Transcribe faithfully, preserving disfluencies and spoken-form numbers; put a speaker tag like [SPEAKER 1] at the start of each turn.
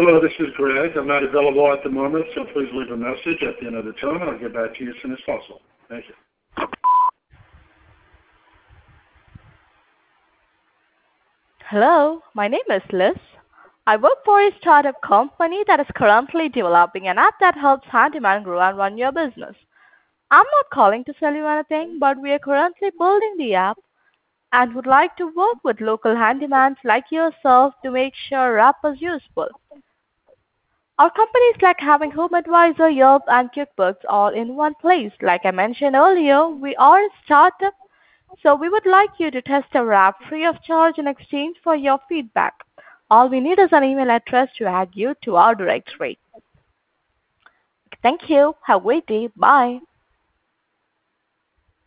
[SPEAKER 1] Hello, this is Greg. I'm not available at the moment, so please leave a message at the end of the tone. I'll get back to you as soon as possible. Thank you.
[SPEAKER 2] Hello, my name is Liz. I work for a startup company that is currently developing an app that helps handyman grow and run your business. I'm not calling to sell you anything, but we are currently building the app and would like to work with local handymans like yourself to make sure our app is useful. Our companies like having Home Advisor, Yelp, and QuickBooks all in one place. Like I mentioned earlier, we are a startup, so we would like you to test our app free of charge in exchange for your feedback. All we need is an email address to add you to our directory. Thank you. Have a great day. Bye.